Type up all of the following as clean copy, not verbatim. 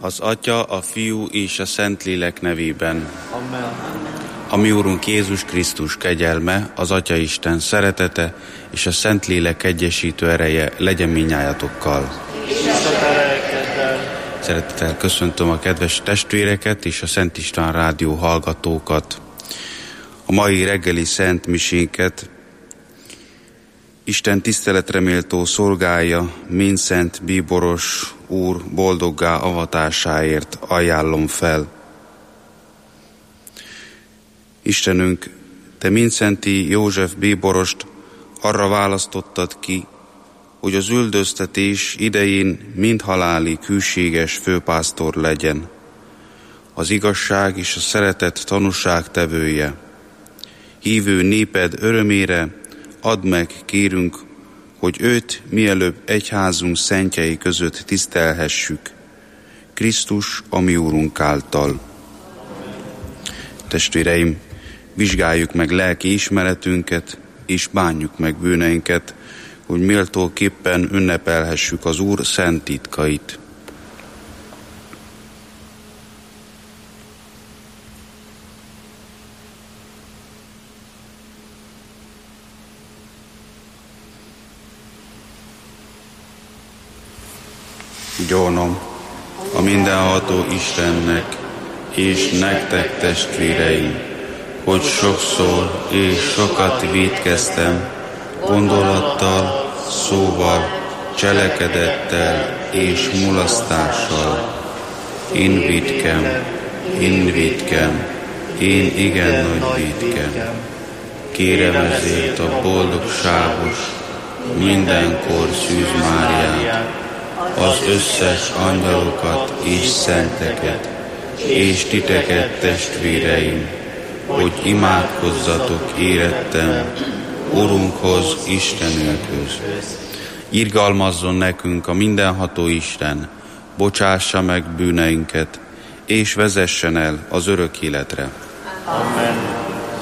Az Atya, a Fiú és a Szentlélek nevében. Amen. A mi Úrunk Jézus Krisztus kegyelme, az Atya Isten szeretete és a Szentlélek egyesítő ereje legyen mindnyájatokkal. Szeretettel köszöntöm a kedves testvéreket és a Szent István Rádió hallgatókat. A mai reggeli Szent Misénket Isten tiszteletre méltó szolgája, Mindszent Bíboros úr boldoggá avatásáért ajánlom fel. Istenünk, te Mindszenti József Bíborost arra választottad ki, hogy az üldöztetés idején mindhalálig hűséges főpásztor legyen, az igazság és a szeretet tanúságtevője. Hívő néped örömére add meg, kérünk, hogy őt mielőbb egyházunk szentjei között tisztelhessük, Krisztus, a mi Úrunk által. Testvéreim, vizsgáljuk meg lelki ismeretünket, és bánjuk meg bűneinket, hogy méltóképpen ünnepelhessük az Úr szent titkait. Gyónom a mindenható Istennek és nektek, testvéreim, hogy sokszor és sokat vétkeztem, gondolattal, szóval, cselekedettel és mulasztással. Én vétkem, én igen nagy vétkem. Kérem ezért a boldogságos, mindenkor Szűz Máriát, az összes angyalokat és szenteket, és titeket, testvéreim, hogy imádkozzatok érettem Urunkhoz, Istenünkhöz. Irgalmazzon nekünk a mindenható Isten, bocsássa meg bűneinket, és vezessen el az örök életre. Amen.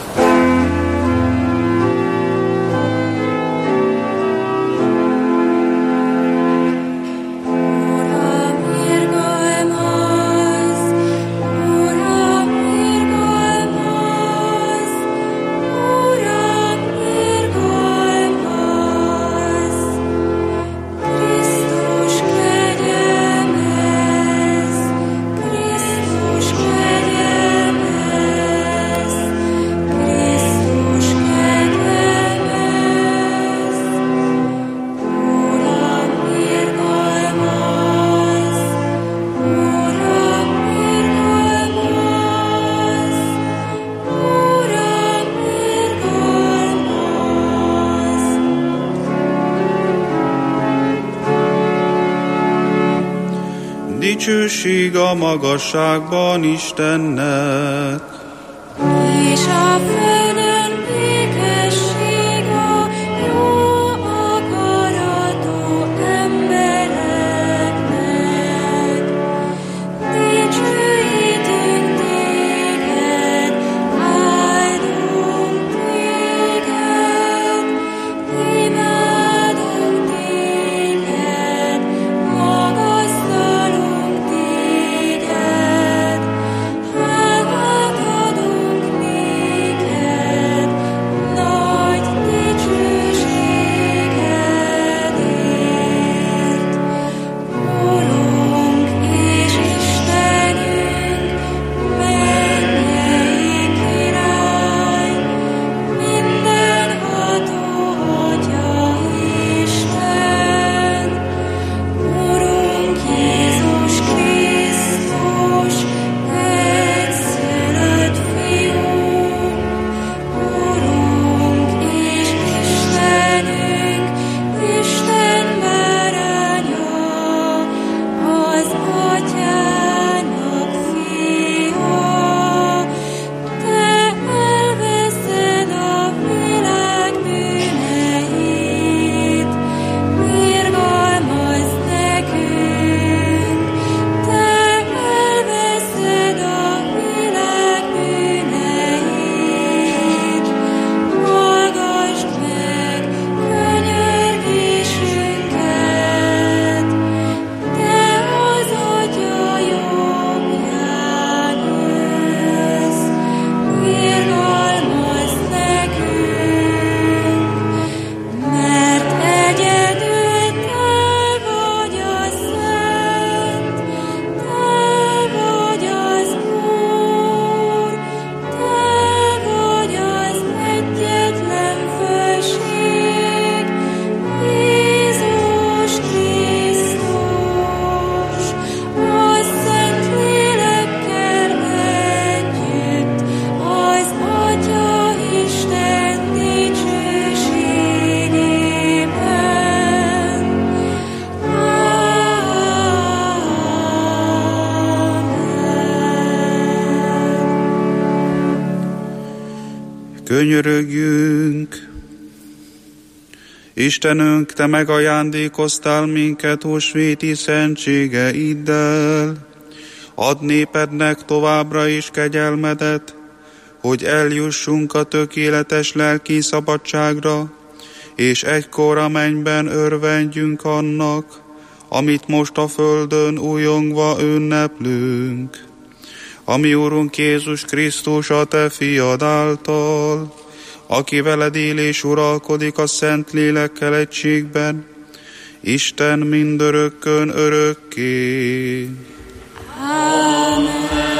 Dicsőség a magasságban Istennek, és a földön békesség a jó akaratú embereknek. Dicsőítünk téged, áldunk téged, imádunk téged, magasztalunk téged, hálát adunk néked. Könyörögjünk! Istenünk, Te megajándékoztál minket húsvéti szentségeiddel. Add népednek továbbra is kegyelmedet, hogy eljussunk a tökéletes lelki szabadságra, és egykor a mennyben örvendjünk annak, amit most a földön újongva ünneplünk. Ami Úrunk Jézus Krisztus a Te fiad által, aki veled él és uralkodik a Szent Lélekkel egységben, Isten mindörökkön örökké. Amen.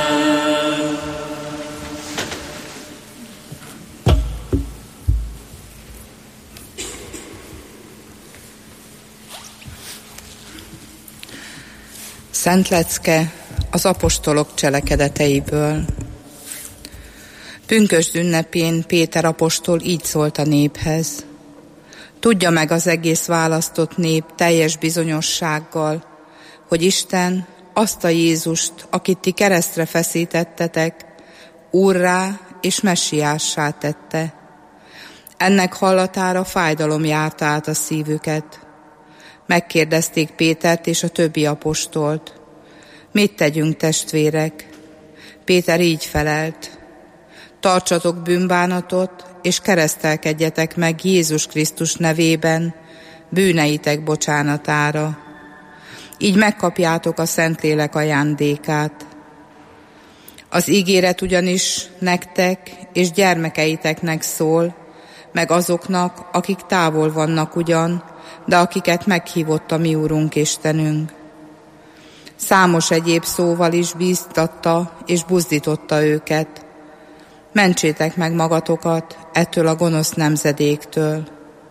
Szent lecke az apostolok cselekedeteiből. Pünkösd ünnepén Péter apostol így szólt a néphez. Tudja meg az egész választott nép teljes bizonyossággal, hogy Isten azt a Jézust, akit ti keresztre feszítettetek, Úrrá és Messiássá tette. Ennek hallatára fájdalom járta át a szívüket. Megkérdezték Pétert és a többi apostolt. Mit tegyünk, testvérek? Péter így felelt. Tartsatok bűnbánatot, és keresztelkedjetek meg Jézus Krisztus nevében, bűneitek bocsánatára. Így megkapjátok a Szentlélek ajándékát. Az ígéret ugyanis nektek és gyermekeiteknek szól, meg azoknak, akik távol vannak ugyan, de akiket meghívott a mi Úrunk Istenünk. Számos egyéb szóval is bíztatta és buzdította őket. Mentsétek meg magatokat ettől a gonosz nemzedéktől.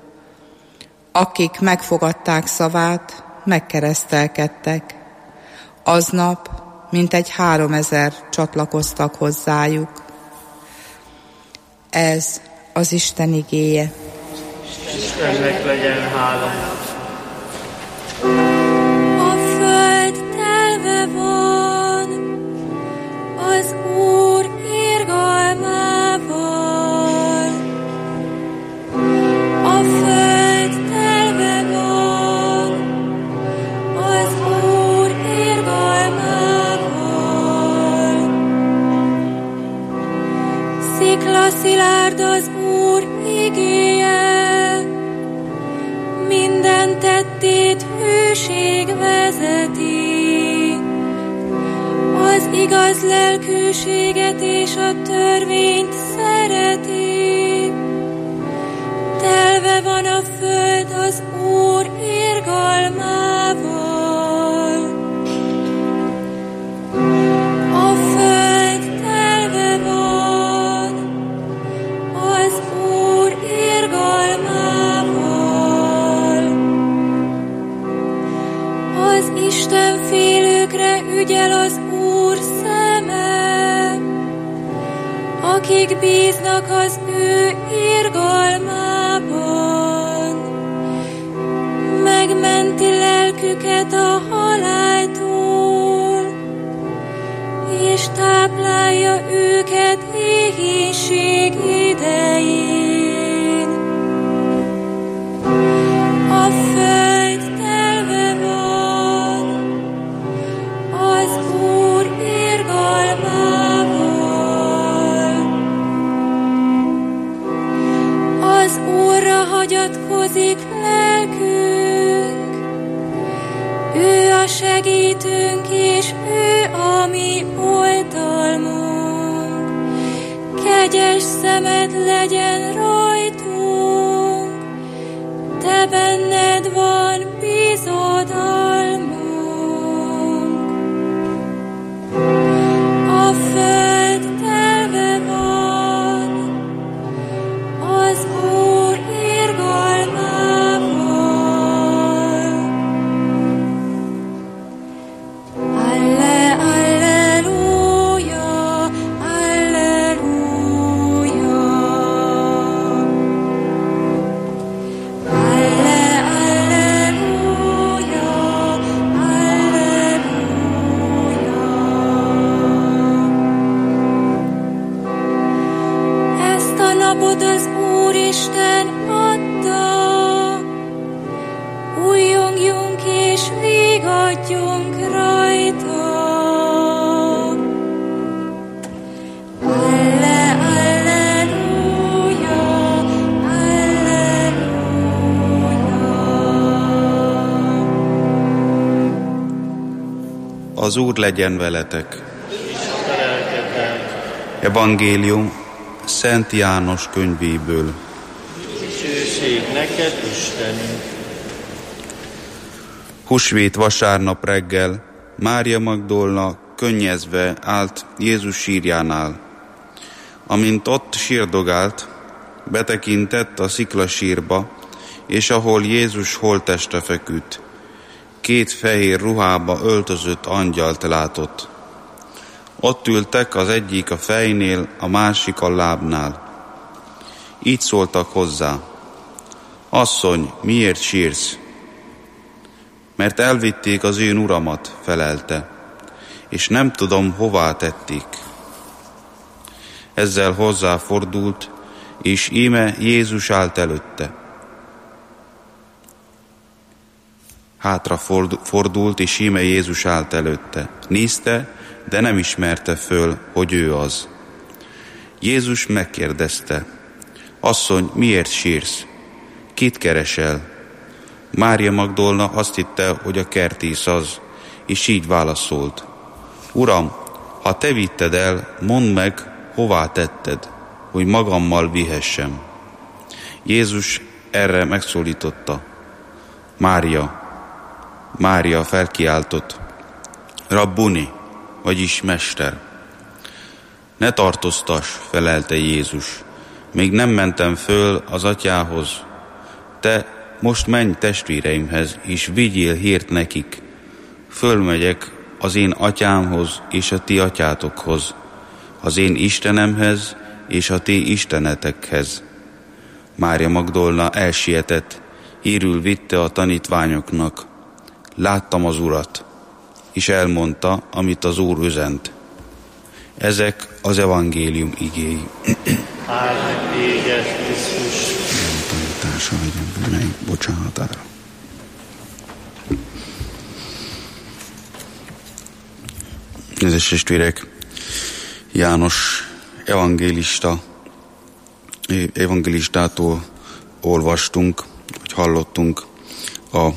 Akik megfogadták szavát, megkeresztelkedtek. Aznap mintegy 3000 csatlakoztak hozzájuk. Ez az Isten igéje. Istennek legyen hála. A föld telve van az Úr irgalmával. A föld telve van az Úr irgalmával. Sziklaszilárd az Úr igéje, minden tettét hűség vezeti. Az igaz lelkűséget és a törvényt szereti. Telve van a föld az Úr irgalmával. A föld telve van az Úr irgalmával. Az istenfélőkre ügyel az Úr szeme, akik bíznak az ő irgalmában. Megmenti lelküket a haláltól, és táplálja őket éhínség idején. A föld telve van az Úr irgalmával. Az Úrra hagyatkozik lelkünk, ő a segítőnk, és ő a mi oltalmunk. Kegyes szemed legyen rajtunk, te benned van bizodalmunk. A föld telve van az Úr irgalmával. Alleluja, alleluja. Alleluja, Az Úr legyen veletek. És a te lelkeddel. Evangélium Szent János könyvéből. Dicsőség neked, Istenünk. Húsvét vasárnap reggel Mária Magdolna könnyezve állt Jézus sírjánál. Amint ott sírdogált, betekintett a sziklasírba, és ahol Jézus holtteste feküdt, 2 fehér ruhába öltözött angyalt látott. Ott ültek, az egyik a fejnél, a másik a lábnál. Így szóltak hozzá: Asszony, miért sírsz? Mert elvitték az én uramat, felelte, és nem tudom, hová tették. Ezzel hozzáfordult, és íme Jézus állt előtte. Hátra fordult, és íme Jézus állt előtte. Nézte, de nem ismerte föl, hogy ő az. Jézus megkérdezte: Asszony, miért sírsz? Kit keresel? Mária Magdolna azt hitte, hogy a kertész az, és így válaszolt: Uram, ha te vitted el, mondd meg, hová tetted, hogy magammal vihessem. Jézus erre megszólította: Mária. Mária felkiáltott: Rabbuni, vagyis mester. Ne tartóztass, felelte Jézus, még nem mentem föl az atyához. Te most menj testvéreimhez, és vigyél hírt nekik. Fölmegyek az én atyámhoz és a ti atyátokhoz, az én Istenemhez és a ti istenetekhez. Mária Magdolna elsietett, hírül vitte a tanítványoknak: Láttam az Urat, és elmondta, amit az Úr üzent. Ezek az evangélium igéi. Áldj téged, Krisztus! Tanítása legyen bűneink bocsánatára. Kedves testvérek, János evangélistától olvastunk, vagy hallottunk a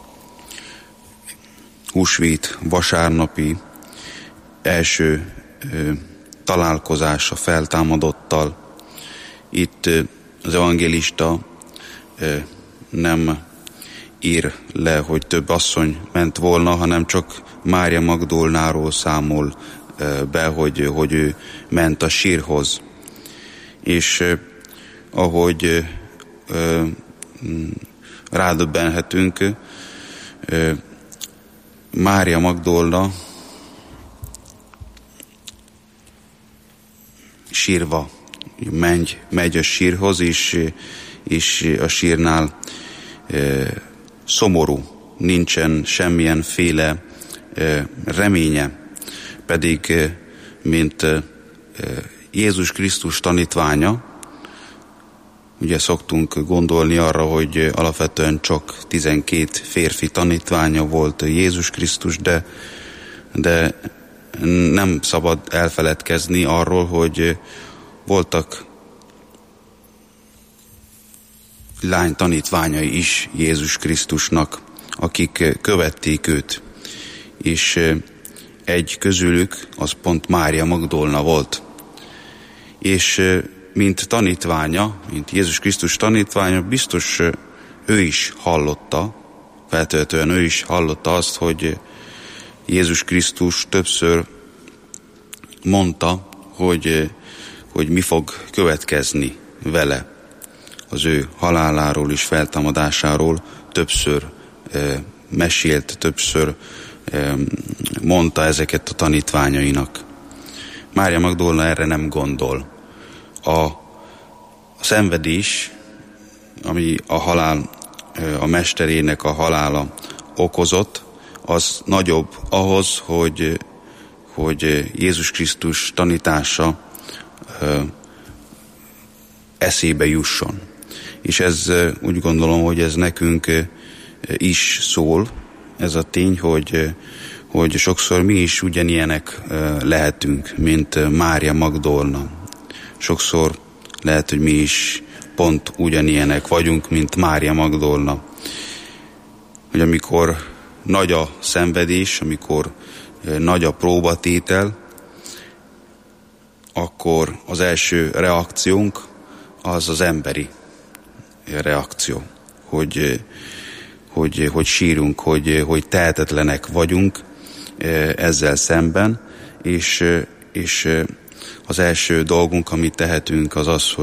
húsvét vasárnapi első találkozása feltámadottal. Itt az evangélista nem ír le, hogy több asszony ment volna, hanem csak Mária Magdolnáról számol be, hogy ő ment a sírhoz. És ahogy rádöbbenhetünk, Mária Magdolna sírva megy a sírhoz, és a sírnál szomorú, nincsen semmilyen féle reménye, pedig mint Jézus Krisztus tanítványa, ugye szoktunk gondolni arra, hogy alapvetően csak 12 férfi tanítványa volt Jézus Krisztus, de nem szabad elfeledkezni arról, hogy voltak lány tanítványai is Jézus Krisztusnak, akik követték őt. És egy közülük az pont Mária Magdolna volt. És mint tanítványa, mint Jézus Krisztus tanítványa, biztos ő is hallotta, feltétlenül ő is hallotta azt, hogy Jézus Krisztus többször mondta, hogy mi fog következni vele. Az ő haláláról és feltámadásáról többször mesélt, többször mondta ezeket a tanítványainak. Mária Magdolna erre nem gondol. A szenvedés, ami a mesterének a halála okozott, az nagyobb ahhoz, hogy Jézus Krisztus tanítása eszébe jusson. És ez úgy gondolom, hogy ez nekünk is szól, ez a tény, hogy sokszor mi is ugyanilyenek lehetünk, mint Mária Magdolna. Sokszor lehet, hogy mi is pont ugyanilyenek vagyunk, mint Mária Magdolna. Hogy amikor nagy a szenvedés, amikor nagy a próbatétel, akkor az első reakciónk az az emberi reakció, hogy sírunk, hogy tehetetlenek vagyunk ezzel szemben, és az első dolgunk, amit tehetünk, az az,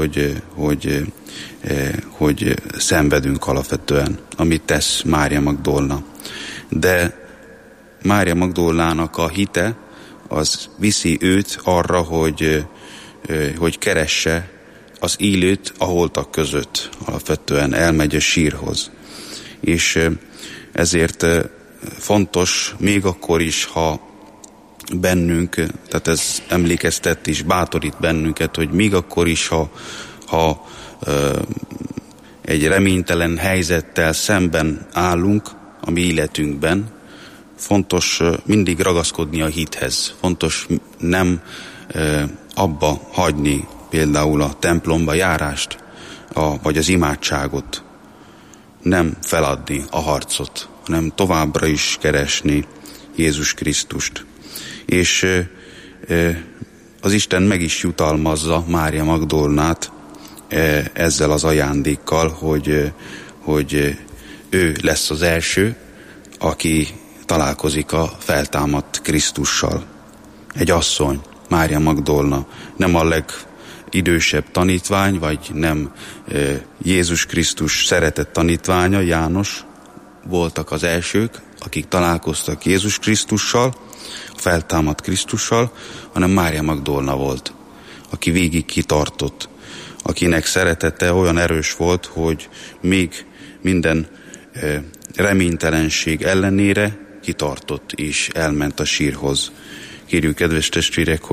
hogy szenvedünk alapvetően, amit tesz Mária Magdolna. De Mária Magdolnának a hite az viszi őt arra, hogy keresse az élőt a holtak között, alapvetően elmegy a sírhoz. És ezért fontos, még akkor is, ha bennünk, tehát ez emlékeztet és bátorít bennünket, hogy még akkor is, ha egy reménytelen helyzettel szemben állunk a mi életünkben, fontos mindig ragaszkodni a hithez. Fontos nem abba hagyni például a templomba járást, vagy az imádságot. Nem feladni a harcot, hanem továbbra is keresni Jézus Krisztust. És az Isten meg is jutalmazza Mária Magdolnát ezzel az ajándékkal, hogy ő lesz az első, aki találkozik a feltámadt Krisztussal. Egy asszony, Mária Magdolna, nem a legidősebb tanítvány, vagy nem Jézus Krisztus szeretett tanítványa, János voltak az elsők, akik találkoztak Jézus Krisztussal, a feltámadt Krisztussal, hanem Mária Magdolna volt, aki végig kitartott, akinek szeretete olyan erős volt, hogy még minden reménytelenség ellenére kitartott és elment a sírhoz. Kérjük, kedves testvérek,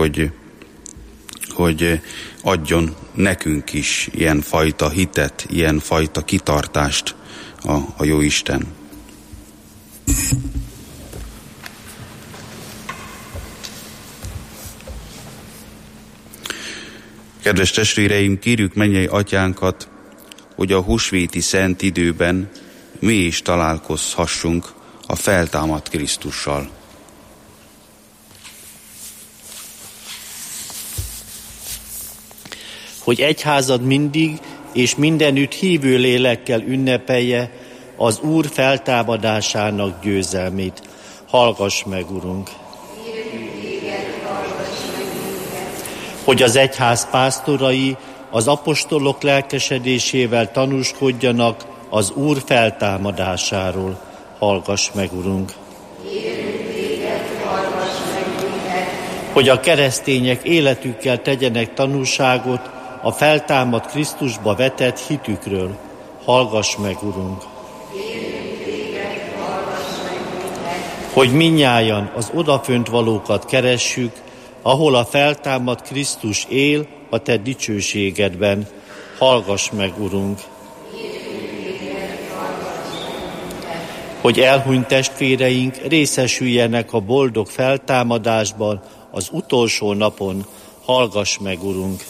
hogy adjon nekünk is ilyenfajta hitet, ilyenfajta kitartást a Jóisten. Kedves testvéreim, kérjük mennyei atyánkat, hogy a húsvéti szent időben mi is találkozhassunk a feltámadt Krisztussal. Hogy egyházad mindig és mindenütt hívő lélekkel ünnepelje az Úr feltámadásának győzelmét. Hallgass meg, Urunk! Hogy az egyház pásztorai az apostolok lelkesedésével tanúskodjanak az Úr feltámadásáról. Hallgass meg, Urunk! Hogy a keresztények életükkel tegyenek tanúságot a feltámadt Krisztusba vetett hitükről. Hallgass meg, Urunk! Hogy mindnyájan az odafönt valókat keressük, ahol a feltámadt Krisztus él a te dicsőségedben. Hallgass meg, Urunk! Hogy elhunyt testvéreink részesüljenek a boldog feltámadásban az utolsó napon. Hallgass meg, Urunk!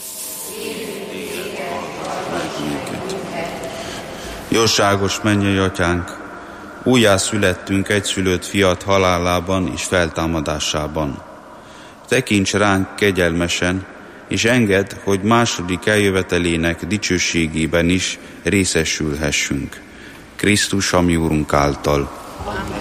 Jóságos mennyei atyánk, újjászülettünk egyszülött fiat halálában és feltámadásában. Tekints ránk kegyelmesen, és engedd, hogy második eljövetelének dicsőségében is részesülhessünk. Krisztus, a mi Úrunk által. Amen.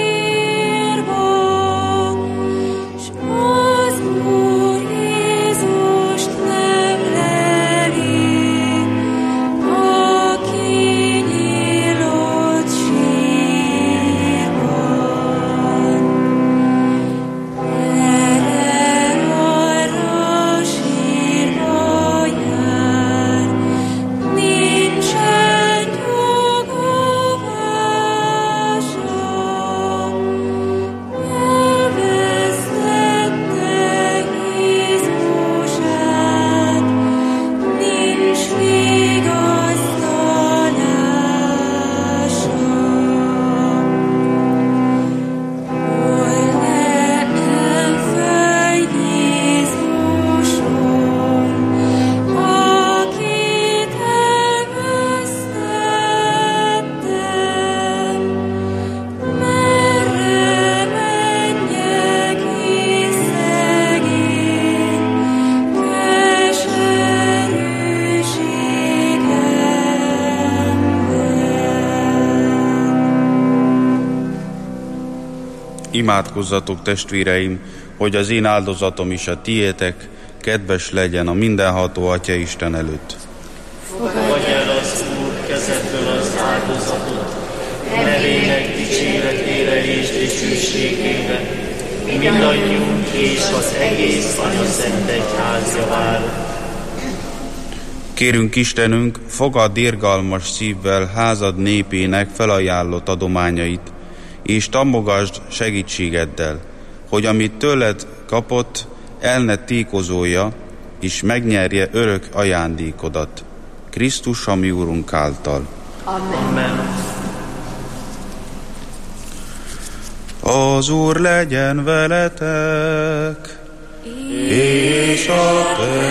Az Úr Jézus imádkozzatok, testvéreim, hogy az én áldozatom is a tiétek kedves legyen a mindenható Atya Isten előtt. Fogadj el az Úr kezedből az áldozatot, nevének dicséretére és dicsőségére, mindannyiunk és az egész Anyaszent Egyház javára. Kérünk Istenünk, fogadd irgalmas szívvel házad népének felajánlott adományait, és támogasd segítségeddel, hogy amit tőled kapott, el ne tékozolja, és megnyerje örök ajándékodat. Krisztus, a mi Úrunk által. Amen. Az Úr legyen veletek, és a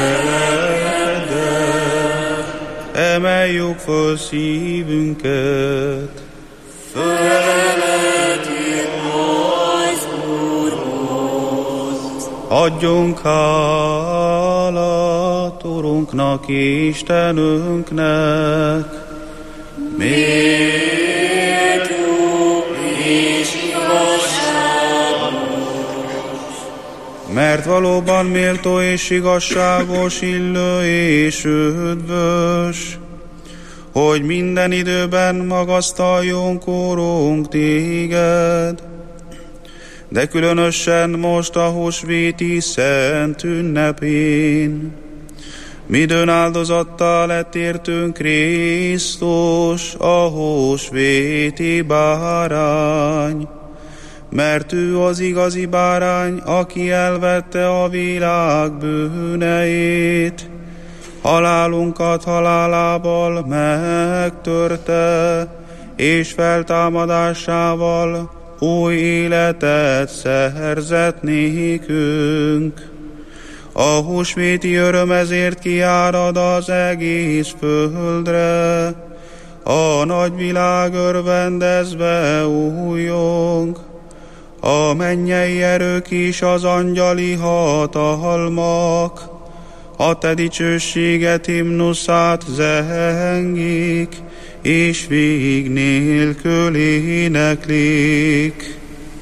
teleddel. Emeljük föl szívünket, adjunk hálát Urunknak, Istenünknek, méltó és igazságos. Mert valóban méltó és igazságos, illő és üdvös, hogy minden időben magasztaljunk, Urunk, téged, de különösen most a húsvéti szent ünnepén, midőn áldozattal lett értünk Krisztus, a húsvéti bárány, mert ő az igazi bárány, aki elvette a világ bűneit, halálunkat halálával megtörte, és feltámadásával új életet szerzett nékünk. A húsvéti öröm ezért kiárad az egész földre, a nagyvilág örvendezve újjong, a mennyei erők is, az angyali hatalmak, a te dicsőséget himnuszát zengik, és vég nélkül éneklik.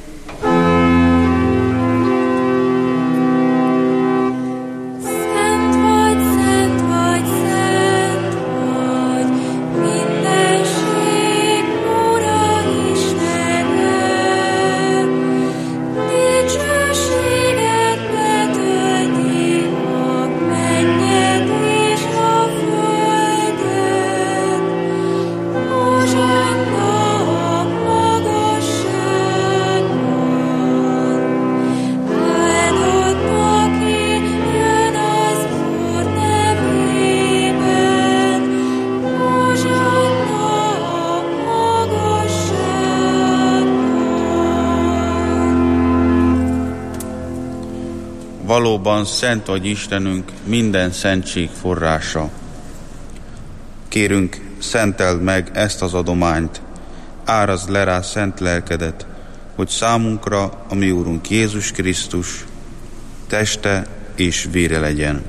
Valóban szent vagy Istenünk, minden szentség forrása. Kérünk, szenteld meg ezt az adományt, árazd le rá szent lelkedet, hogy számunkra a mi Úrunk Jézus Krisztus teste és vére legyen.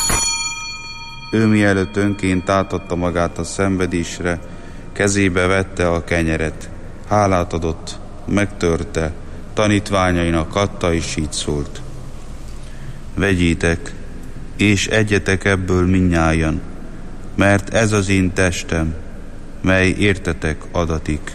Ő mielőtt önként átadta magát a szenvedésre, kezébe vette a kenyeret, hálát adott, megtörte, tanítványainak adta, és így szólt: vegyétek, és egyetek ebből mindnyájan, mert ez az én testem, mely értetek adatik.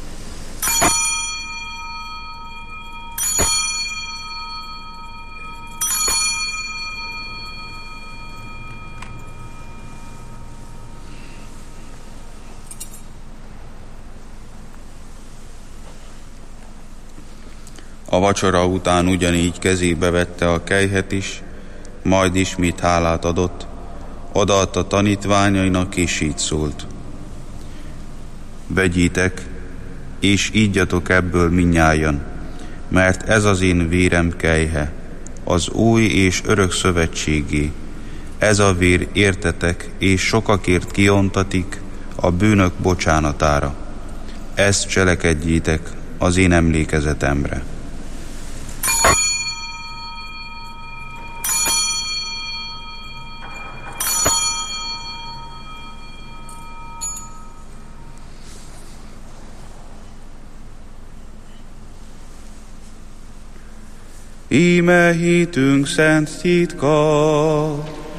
A vacsora után ugyanígy kezébe vette a kelyhet is, majd ismét hálát adott, odaadta tanítványainak, és így szólt: vegyétek, és ígyatok ebből mindnyájan, mert ez az én vérem kelyhe, az új és örök szövetségé. Ez a vér értetek, és sokakért kiontatik a bűnök bocsánatára. Ezt cselekedjétek az én emlékezetemre. íme hitünk szent titka.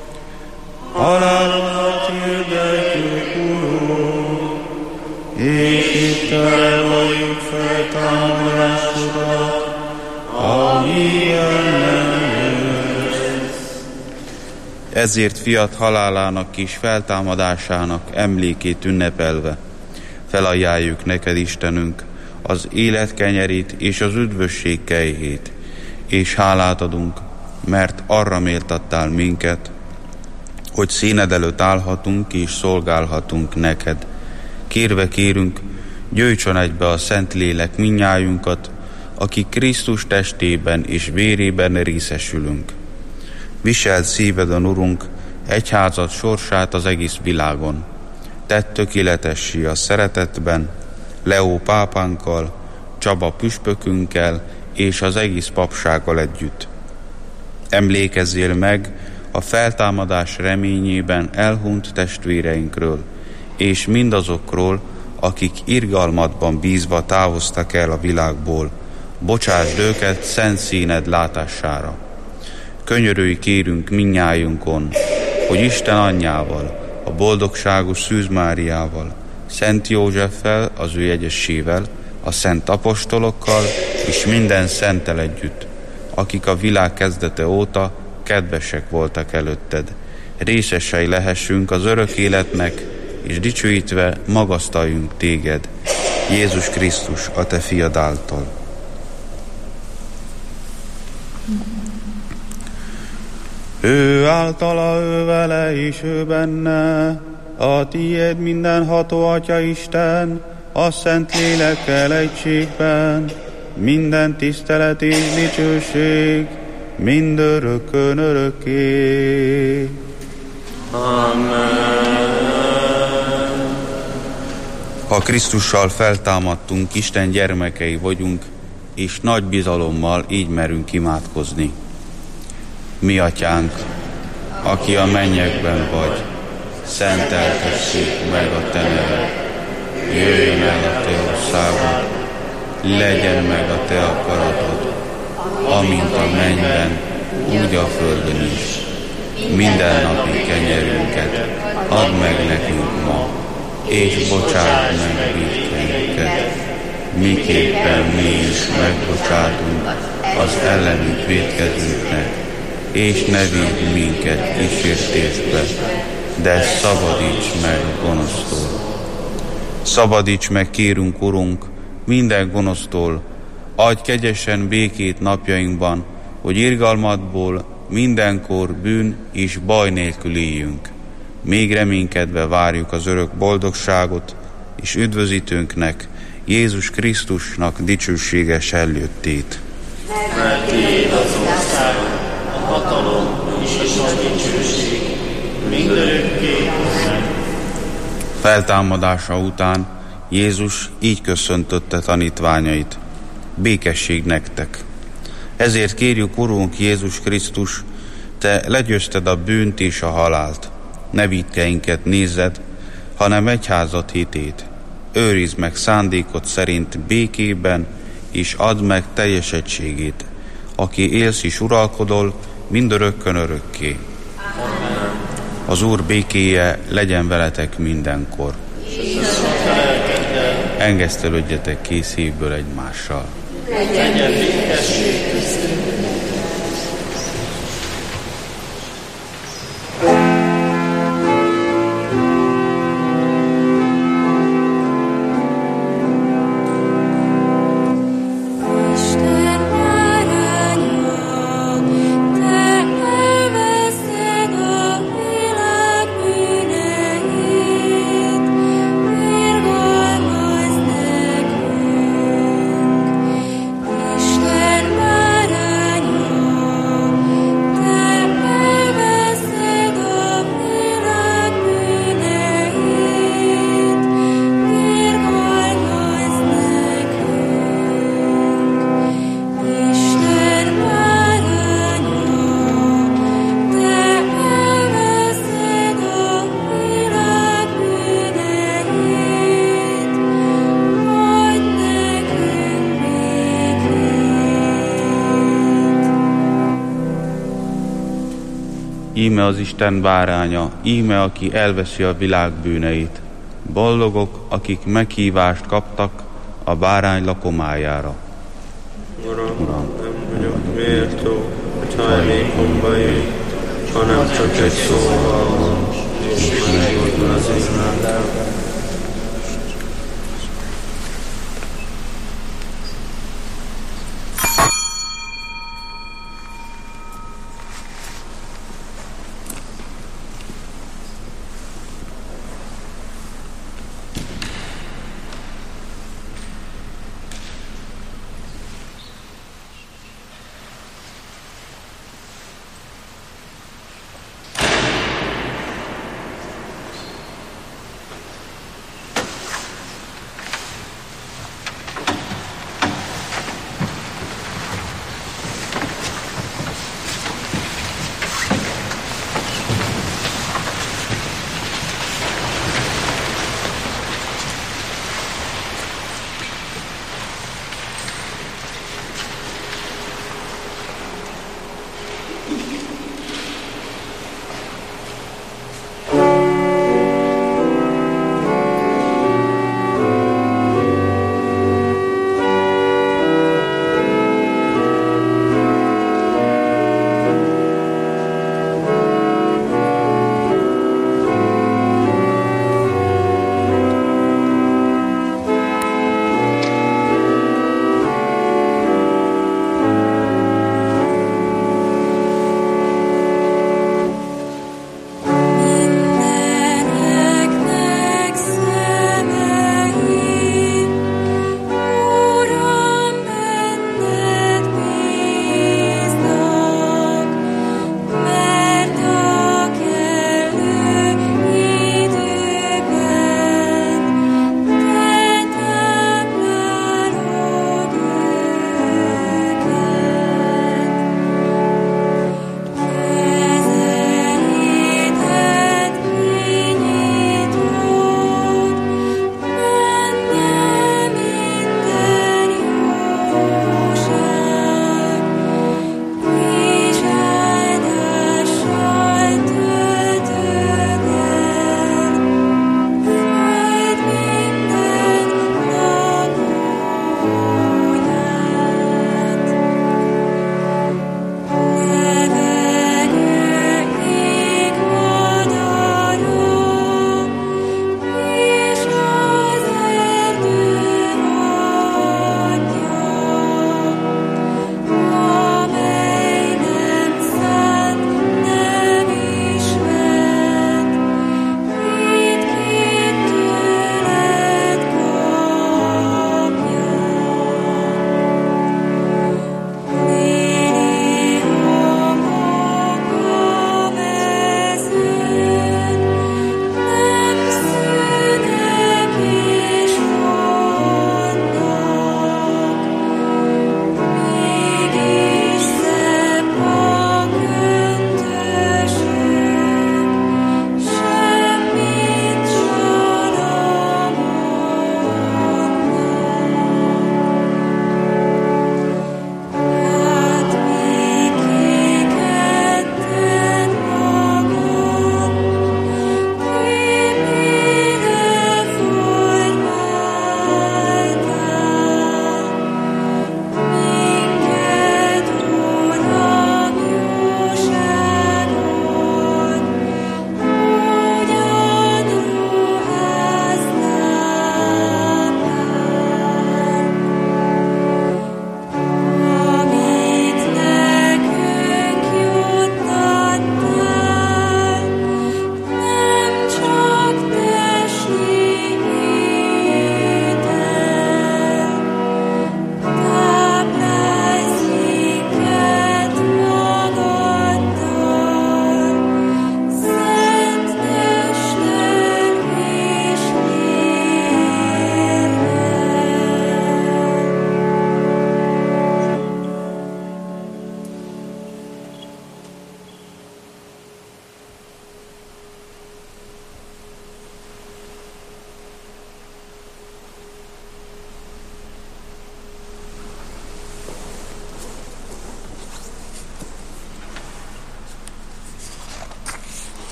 Halálodat hirdetjük, Urunk, és hittelen vagyunk feltámadásodat, amilyen nem jössz. Ezért fiat halálának és feltámadásának emlékét ünnepelve felajánljuk neked, Istenünk, az élet kenyerét és az üdvösség kejhét, és hálát adunk, mert arra méltattál minket, hogy színed előtt állhatunk és szolgálhatunk neked. Kérve kérünk, gyújtson egybe a Szentlélek mindnyájunkat, akik Krisztus testében és vérében részesülünk. Viseld szíveden, Urunk, egyházad sorsát az egész világon. Tedd tökéletessé a szeretetben, Leó pápánkkal, Csaba püspökünkkel és az egész papsággal együtt. Emlékezzél meg a feltámadás reményében elhunyt testvéreinkről, és mindazokról, akik irgalmadban bízva távoztak el a világból. Bocsásd őket szent színed látására. Könyörülj kérünk mindnyájunkon, hogy Isten anyjával, a boldogságos Szűz Máriával, Szent Józseffel, az ő jegyesével, a szent apostolokkal és minden szenttel együtt, akik a világ kezdete óta kedvesek voltak előtted. Részesei lehessünk az örök életnek, és dicsőítve magasztaljunk téged, Jézus Krisztus, a te fiad által. Ő általa, ő vele és ő benne, a tiéd mindenható Atya Isten, a Szent Lélekkel egységben, minden tisztelet és dicsőség, mindörökkön örökké. Amen. Ha Krisztussal feltámadtunk, Isten gyermekei vagyunk, és nagy bizalommal így merünk imádkozni. Mi Atyánk, aki a mennyekben vagy, szenteltessék meg a te neved. Jöjjön el a te országod, legyen meg a te akaratod, amint a mennyben, úgy a földön is. Minden napi kenyerünket add meg nekünk ma, és bocsáld meg vétkeinket, miképpen mi is megbocsátunk az ellenünk vétkezőknek, és ne vigy minket kísértésbe, de szabadíts meg a gonosztól. Szabadíts meg, kérünk, Urunk, minden gonosztól, adj kegyesen békét napjainkban, hogy irgalmadból mindenkor bűn és baj nélkül éljünk. Még reménykedve várjuk az örök boldogságot, és üdvözítőnknek, Jézus Krisztusnak dicsőséges eljöttét. Mert tiéd az ország, a hatalom és a nagy dicsőség, mindörökké. Feltámadása után Jézus így köszöntötte tanítványait: békesség nektek. Ezért kérjük, Urunk Jézus Krisztus, te legyőzted a bűnt és a halált. Ne vétkeinket nézzed, hanem egyházad hitét. Őrizd meg szándékod szerint békében, és add meg teljes egységét, aki élsz és uralkodol mindörökkön örökké. Amen. Az Úr békéje legyen veletek mindenkor. Engesztelődjetek ki szívből egymással. Legyen békesség köztünk. Isten íme az Isten báránya, íme aki elveszi a világ bűneit. Boldogok, akik meghívást kaptak a bárány lakomájára. Uram, nem vagyok méltó, hogy hajlékomba jöjj, hanem csak egy szóval mond, és meggyógyul az én lelkem.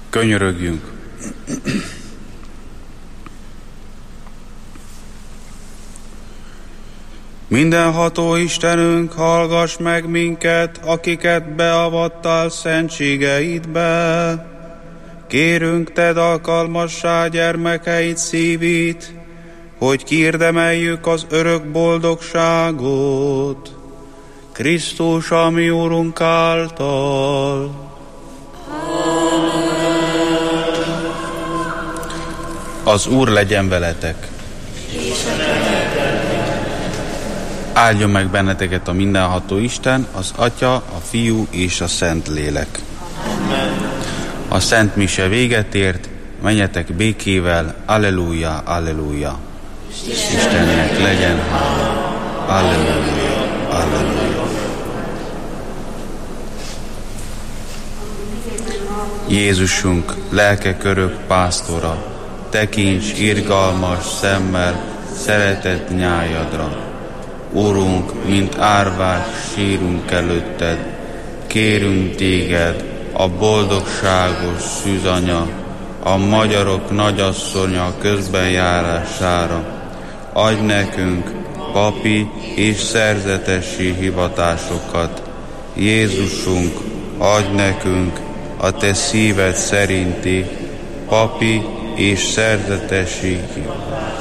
Könyörögjünk! Mindenható Istenünk, hallgass meg minket, akiket beavattál szentségeidbe. Kérünk, tedd alkalmassá gyermekeid szívét, hogy kiirdemeljük az örök boldogságot. Krisztus, a mi Úrunk által. Az Úr legyen veletek. Áldjon meg benneteket a mindenható Isten, az Atya, a Fiú és a Szentlélek. A Szent Mise véget ért, menjetek békével, alleluja, alleluja. Istennek legyen hála, alleluja, alleluja. Jézusunk, lelkek örök pásztora, tekints irgalmas szemmel szeretett nyájadra. Urunk, mint árvák sírunk előtted, kérünk téged, a boldogságos szűzanya, a magyarok nagyasszonya közbenjárására. Adj nekünk papi és szerzetesi hivatásokat. Jézusunk, adj nekünk a te szíved szerinti papi és szerzetesi hivatásokat.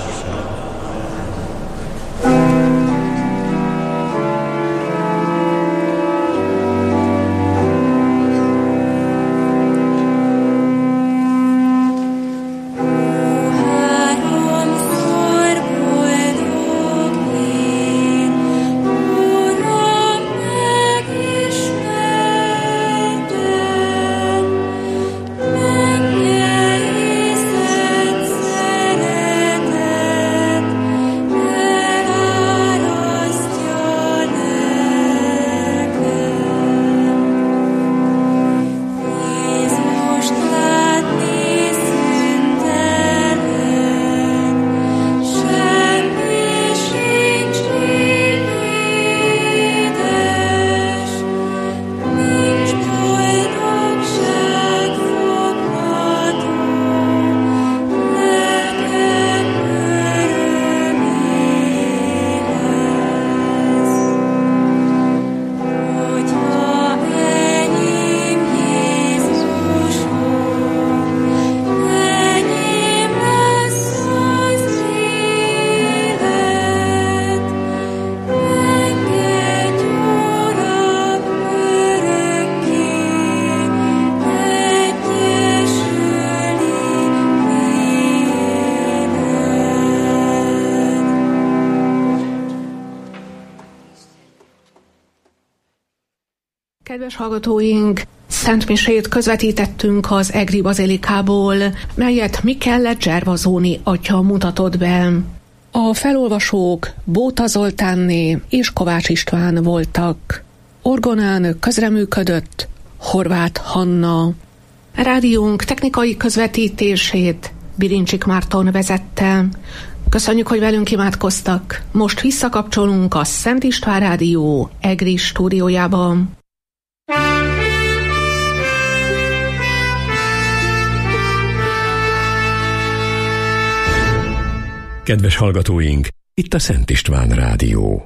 Kedves hallgatóink, szentmisét közvetítettünk az Egri bazilikából, melyet Michele Gervasoni atya mutatott be. A felolvasók Bóta Zoltánné és Kovács István voltak. Orgonán közreműködött Horváth Hanna. Rádiónk technikai közvetítését Birincsik Márton vezette. Köszönjük, hogy velünk imádkoztak. Most visszakapcsolunk a Szent István Rádió Egri stúdiójába. Kedves hallgatóink, itt a Szent István Rádió.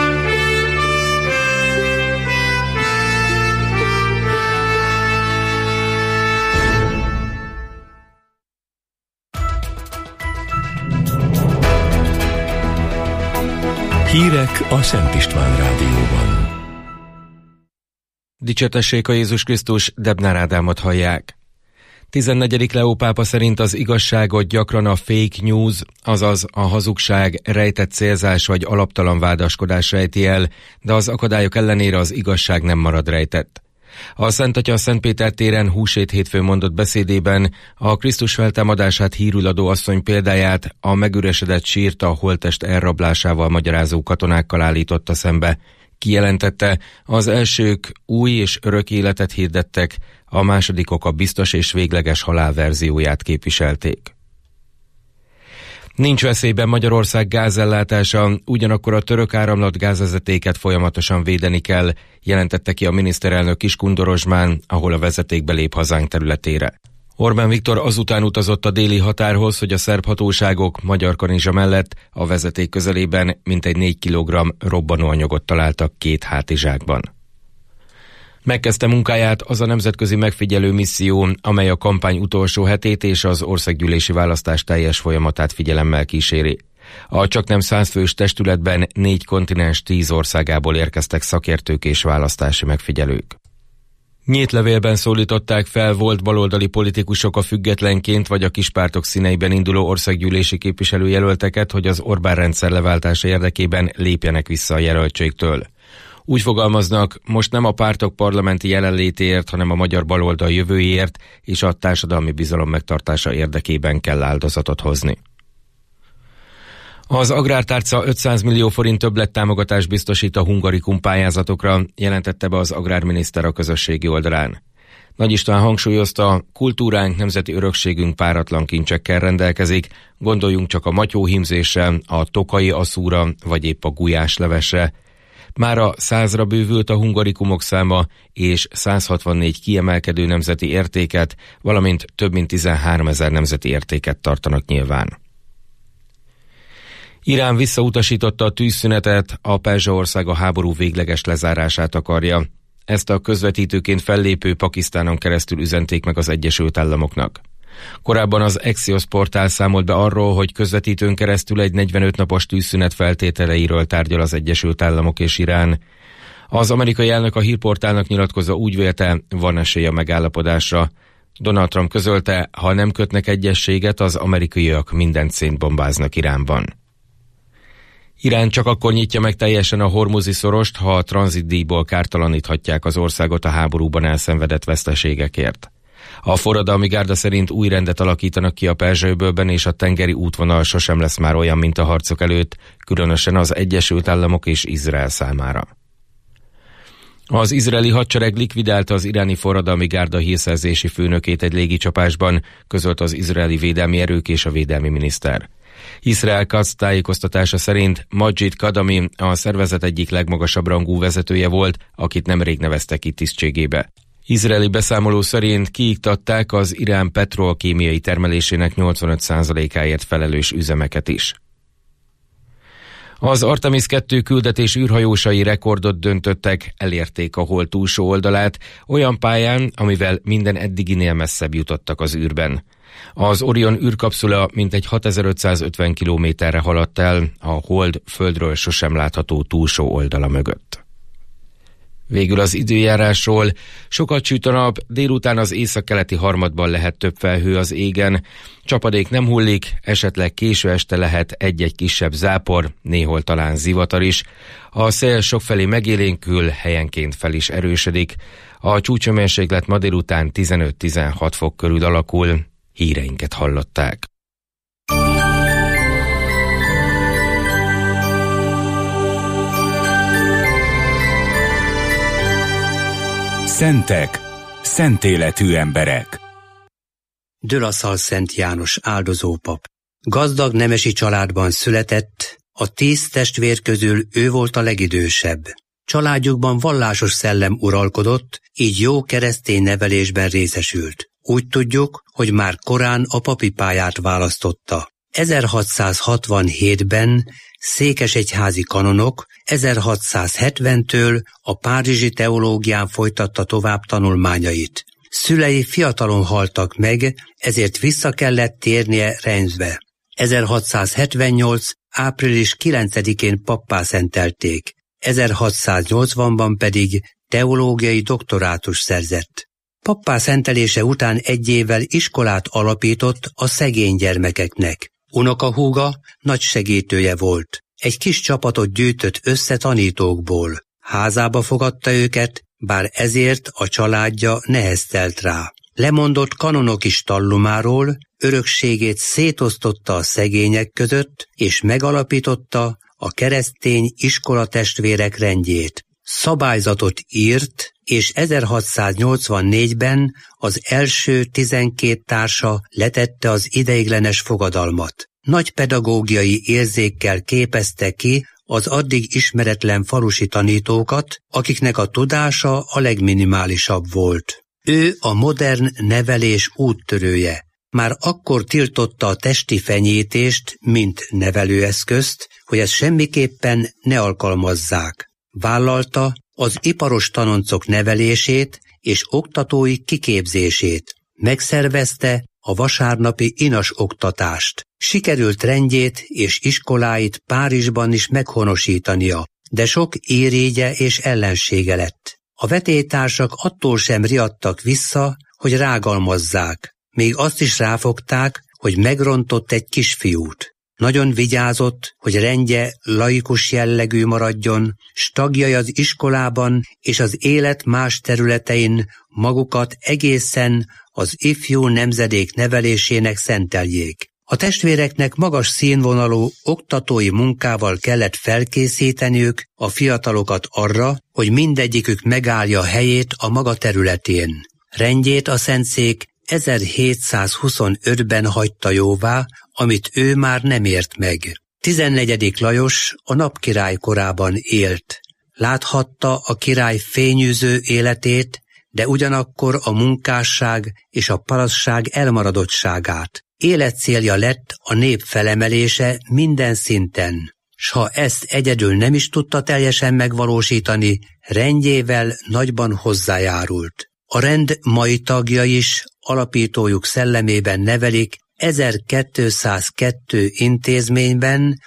Hírek a Szent István Rádióban. Dicsértessék a Jézus Krisztus, Debnár Ádámot hallják. 14. Leó pápa szerint az igazságot gyakran a fake news, azaz a hazugság, rejtett célzás vagy alaptalan vádaskodás rejti el, de az akadályok ellenére az igazság nem marad rejtett. A Szent Atya a Szent Péter téren húsvét hétfőn mondott beszédében a Krisztus feltámadását hírül adó asszony példáját a megüresedett sírt a holttest elrablásával magyarázó katonákkal állította szembe. Kijelentette, az elsők új és örök életet hirdettek, a másodikok a biztos és végleges halál verzióját képviselték. Nincs veszélyben Magyarország gázellátása, ugyanakkor a török áramlat gázvezetéket folyamatosan védeni kell, jelentette ki a miniszterelnök Kiskun Dorozsmán, ahol a vezeték belép hazánk területére. Orbán Viktor azután utazott a déli határhoz, hogy a szerb hatóságok magyar kanizsa mellett a vezeték közelében mintegy 4 kg robbanóanyagot találtak 2 hátizsákban. Megkezdte munkáját az a nemzetközi megfigyelő misszió, amely a kampány utolsó hetét és az országgyűlési választás teljes folyamatát figyelemmel kíséri. A csaknem 100 fős testületben 4 kontinens 10 országából érkeztek szakértők és választási megfigyelők. Nyílt levélben szólították fel volt baloldali politikusok a függetlenként vagy a kispártok színeiben induló országgyűlési képviselőjelölteket, hogy az Orbán rendszer leváltása érdekében lépjenek vissza a jelöltségtől. Úgy fogalmaznak, most nem a pártok parlamenti jelenlétéért, hanem a magyar baloldal jövőjéért és a társadalmi bizalom megtartása érdekében kell áldozatot hozni. Az Agrártárca 500 millió forint többlettámogatást biztosít a Hungarikum pályázatokra, jelentette be az agrárminiszter a közösségi oldalán. Nagy István hangsúlyozta, kultúránk, nemzeti örökségünk páratlan kincsekkel rendelkezik, gondoljunk csak a matyóhímzésre, a tokai aszúra vagy épp a gulyáslevesre. Mára 100-ra bővült a hungarikumok száma, és 164 kiemelkedő nemzeti értéket, valamint több mint 13 000 nemzeti értéket tartanak nyilván. Irán visszautasította a tűzszünetet, a Perzsa-ország a háború végleges lezárását akarja. Ezt a közvetítőként fellépő Pakisztánon keresztül üzenték meg az Egyesült Államoknak. Korábban az Axios portál számolt be arról, hogy közvetítőn keresztül egy 45 napos tűzszünet feltételeiről tárgyal az Egyesült Államok és Irán. Az amerikai elnök a hírportálnak nyilatkozva úgy vélte, van esély a megállapodásra. Donald Trump közölte, ha nem kötnek egyezséget, az amerikaiak mindent szétbombáznak Iránban. Irán csak akkor nyitja meg teljesen a Hormuzi szorost, ha a tranzitdíjból kártalaníthatják az országot a háborúban elszenvedett veszteségekért. A forradalmi gárda szerint új rendet alakítanak ki a Perzsa-öbölben, és a tengeri útvonal sosem lesz már olyan, mint a harcok előtt, különösen az Egyesült Államok és Izrael számára. Az izraeli hadsereg likvidálta az iráni forradalmi gárda hírszerzési főnökét egy légicsapásban, közölt az izraeli védelmi erők és a védelmi miniszter. Izrael Katz tájékoztatása szerint Majid Kadami a szervezet egyik legmagasabb rangú vezetője volt, akit nemrég neveztek ki tisztségébe. Izraeli beszámoló szerint kiiktatták az Irán petrolkémiai termelésének 85%-áért felelős üzemeket is. Az Artemis 2 küldetés űrhajósai rekordot döntöttek, elérték a hold túlsó oldalát, olyan pályán, amivel minden eddiginél messzebb jutottak az űrben. Az Orion űrkapszula mintegy 6550 kilométerre haladt el a hold földről sosem látható túlsó oldala mögött. Végül az időjárásról. Sokat süt a nap, délután az északkeleti harmadban lehet több felhő az égen. Csapadék nem hullik, esetleg késő este lehet egy-egy kisebb zápor, néhol talán zivatar is. A szél sokfelé megélénkül, helyenként fel is erősödik. A csúcshőmérséklet ma délután 15-16 fok körül alakul. Híreinket hallották. Szentek, szent életű emberek. De La Salle Szent János áldozópap. Gazdag nemesi családban született, a 10 testvér közül ő volt a legidősebb. Családjukban vallásos szellem uralkodott, így jó keresztény nevelésben részesült. Úgy tudjuk, hogy már korán a papi pályát választotta. 1667-ben székesegyházi kanonok, 1670-től a párizsi teológián folytatta tovább tanulmányait. Szülei fiatalon haltak meg, ezért vissza kellett térnie Reimmsbe. 1678. április 9-én pappá szentelték, 1680-ban pedig teológiai doktorátus szerzett. Pappá szentelése után egy évvel iskolát alapított a szegény gyermekeknek. Unokahúga nagy segítője volt. Egy kis csapatot gyűjtött össze tanítókból. Házába fogadta őket, bár ezért a családja neheztelt rá. Lemondott kanonoki stallumáról, örökségét szétosztotta a szegények között, és megalapította a keresztény iskolatestvérek rendjét. Szabályzatot írt, és 1684-ben az első 12 társa letette az ideiglenes fogadalmat. Nagy pedagógiai érzékkel képezte ki az addig ismeretlen falusi tanítókat, akiknek a tudása a legminimálisabb volt. Ő a modern nevelés úttörője. Már akkor tiltotta a testi fenyítést, mint nevelőeszközt, hogy ezt semmiképpen ne alkalmazzák. Vállalta az iparos tanoncok nevelését és oktatói kiképzését. Megszervezte a vasárnapi inas oktatást. Sikerült rendjét és iskoláit Párizsban is meghonosítania, de sok érégye és ellensége lett. A vetélytársak attól sem riadtak vissza, hogy rágalmazzák. Még azt is ráfogták, hogy megrontott egy kisfiút. Nagyon vigyázott, hogy rendje laikus jellegű maradjon, s tagjai az iskolában és az élet más területein magukat egészen az ifjú nemzedék nevelésének szenteljék. A testvéreknek magas színvonalú oktatói munkával kellett felkészíteniük a fiatalokat arra, hogy mindegyikük megállja helyét a maga területén. Rendjét a szentszék 1725-ben hagyta jóvá, amit ő már nem ért meg. 14. Lajos a napkirály korában élt. Láthatta a király fényűző életét, de ugyanakkor a munkásság és a parasztság elmaradottságát. Életcélja lett a nép felemelése minden szinten, s ha ezt egyedül nem is tudta teljesen megvalósítani, rendjével nagyban hozzájárult. A rend mai tagja is alapítójuk szellemében nevelik 1202 intézményben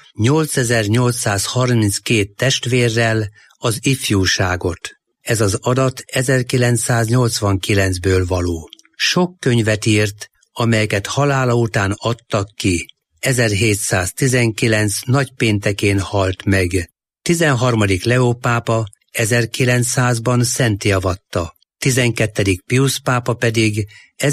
8832 testvérrel az ifjúságot. Ez az adat 1989-ből való. Sok könyvet írt, amelyeket halála után adtak ki. 1719 nagypéntekén halt meg. 13. Leó pápa 1900-ban szentté avatta. 12. Piusz pápa pedig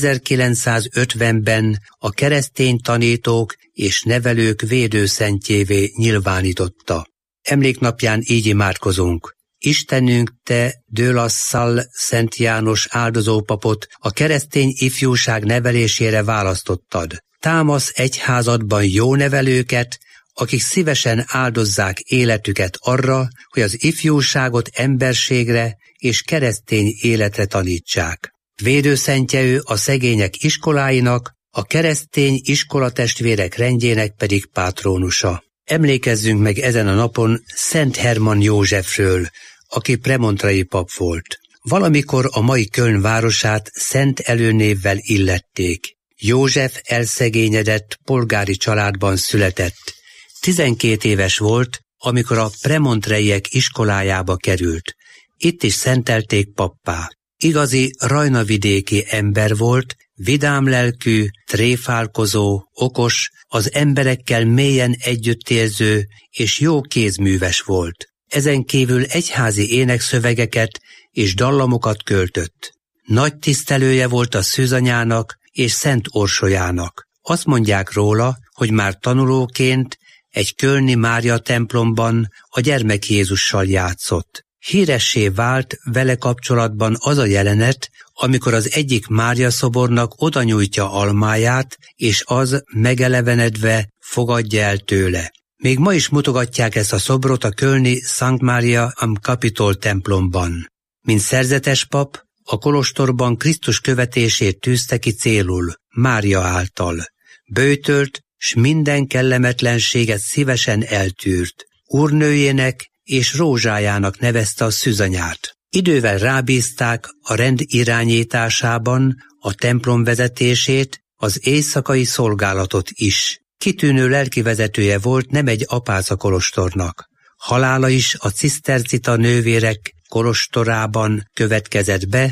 1950-ben a keresztény tanítók és nevelők védőszentjévé nyilvánította. Emléknapján így imádkozunk. Istenünk, te de la Salle Szent János áldozópapot a keresztény ifjúság nevelésére választottad. Támasz egyházadban jó nevelőket, akik szívesen áldozzák életüket arra, hogy az ifjúságot emberségre és keresztény életre tanítsák. Védőszentje ő a szegények iskoláinak, a keresztény iskolatestvérek rendjének pedig pátrónusa. Emlékezzünk meg ezen a napon Szent Herman Józsefről, aki premontrai pap volt. Valamikor a mai Köln városát Szent előnévvel illették. József elszegényedett polgári családban született. 12 éves volt, amikor a premontreiek iskolájába került. Itt is szentelték pappá. Igazi rajnavidéki ember volt, vidám lelkű, tréfálkozó, okos, az emberekkel mélyen együttérző és jó kézműves volt. Ezen kívül egyházi énekszövegeket és dallamokat költött. Nagy tisztelője volt a szűzanyának és Szent Orsolyának. Azt mondják róla, hogy már tanulóként egy kölni Mária templomban a gyermek Jézussal játszott. Híressé vált vele kapcsolatban az a jelenet, amikor az egyik Mária szobornak odanyújtja almáját, és az megelevenedve fogadja el tőle. Még ma is mutogatják ezt a szobrot a kölni Szent Mária am Capitol templomban. Mint szerzetes pap, a kolostorban Krisztus követését tűzte ki célul, Mária által. Böjtölt, s minden kellemetlenséget szívesen eltűrt. Úrnőjének és rózsájának nevezte a szűzanyát. Idővel rábízták a rend irányításában a templom vezetését, az éjszakai szolgálatot is. Kitűnő lelkivezetője volt nem egy apáca kolostornak. Halála is a cisztercita nővérek kolostorában következett be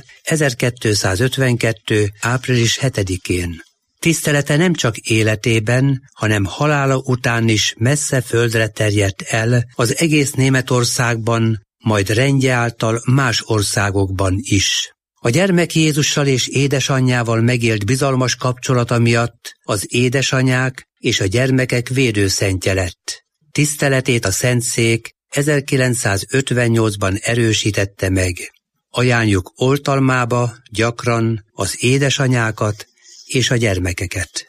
1252. április 7-én. Tisztelete nem csak életében, hanem halála után is messze földre terjedt el az egész Németországban, majd rendje által más országokban is. A gyermek Jézussal és édesanyjával megélt bizalmas kapcsolata miatt az édesanyák és a gyermekek védőszentje lett. Tiszteletét a Szentszék 1958-ban erősítette meg. Ajánljuk oltalmába gyakran az édesanyákat és a gyermekeket.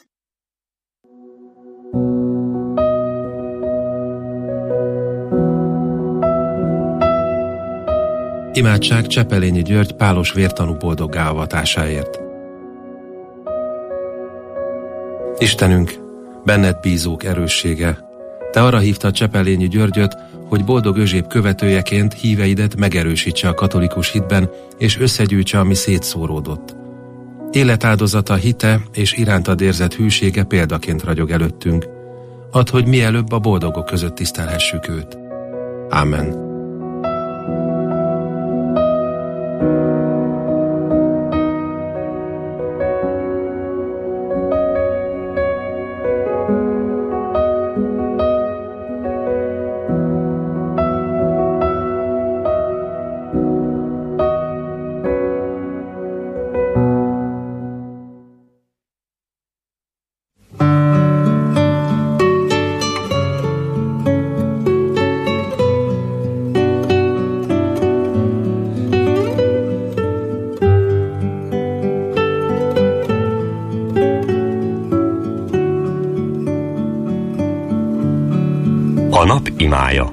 Imádság Csepelényi György pálos vértanú boldoggá avatásáért. Istenünk, benned bízók erőssége, te arra hívtad Csepelényi Györgyöt, hogy boldog Özséb követőjeként híveidet megerősítse a katolikus hitben, és összegyűjtse, ami szétszóródott. Életáldozata, hite és irántad érzett hűsége példaként ragyog előttünk. Add, hogy mielőbb a boldogok között tisztelhessük őt. Ámen. A nap imája.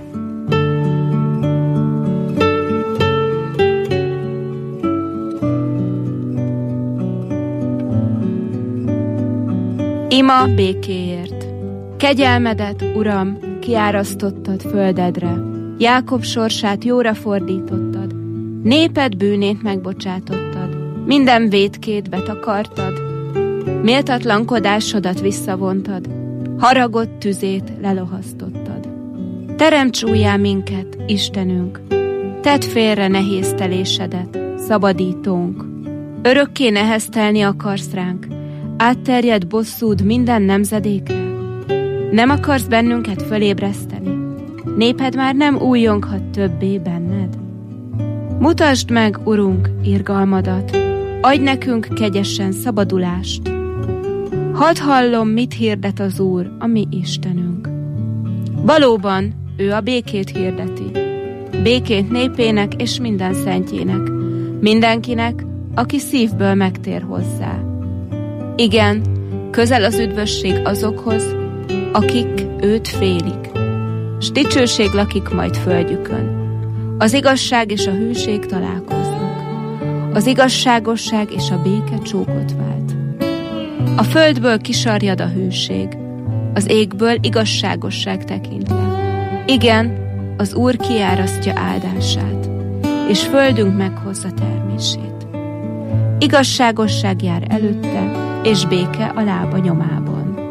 Ima békéért. Kegyelmedet, Uram, kiárasztottad földedre. Jákob sorsát jóra fordítottad. Néped bűnét megbocsátottad. Minden vétkét betakartad. Méltatlankodásodat visszavontad. Haragod tüzét lelohasztottad. Teremts újjá minket, Istenünk. Tedd félre nehéztelésedet, szabadítónk. Örökké neheztelni akarsz ránk. Átterjed bosszúd minden nemzedékre. Nem akarsz bennünket fölébreszteni. Néped már nem újjonghat többé benned. Mutasd meg, Urunk, irgalmadat. Adj nekünk kegyesen szabadulást. Hadd hallom, mit hirdet az Úr, a mi Istenünk. Valóban, ő a békét hirdeti. Békét népének és minden szentjének. Mindenkinek, aki szívből megtér hozzá. Igen, közel az üdvösség azokhoz, akik őt félik. S dicsőség lakik majd földjükön. Az igazság és a hűség találkoznak. Az igazságosság és a béke csókot vált. A földből kisarjad a hűség, az égből igazságosság tekint le. Igen, az Úr kiárasztja áldását, és földünk meghozza termését. Igazságosság jár előtte, és béke a lába nyomában.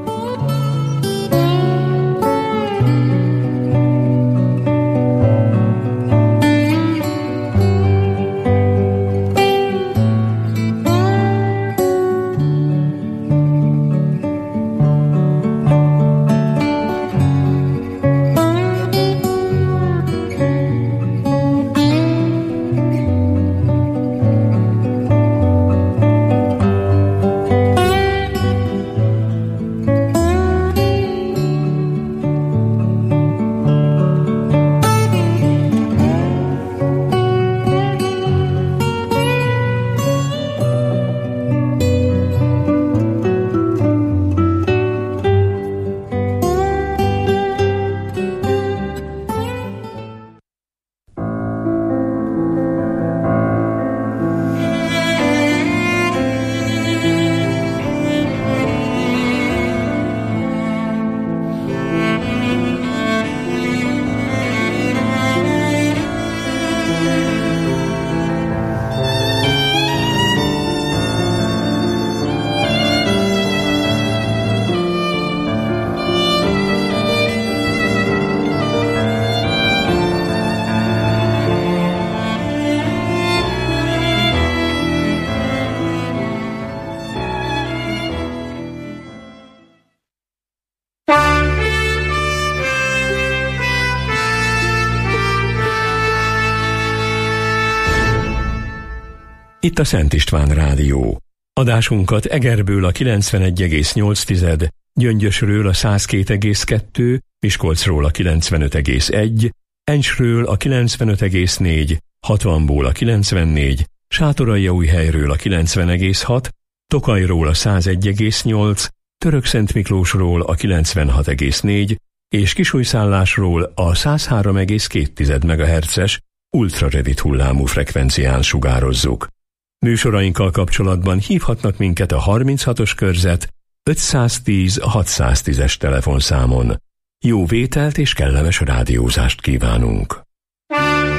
Itt a Szent István Rádió. Adásunkat Egerből a 91,8, Gyöngyösről a 102,2, Miskolcról a 95,1, Encsről a 95,4, Hatvanból a 94, Sátoraljaújhelyről a 90,6, Tokajról a 101,8, Törökszentmiklósról a 96,4 és Kisújszállásról a 103,2 MHz-es ultrarövid hullámú frekvencián sugározzuk. Műsorainkkal kapcsolatban hívhatnak minket a 36-os körzet 510 610-es telefonszámon. Jó vételt és kellemes rádiózást kívánunk!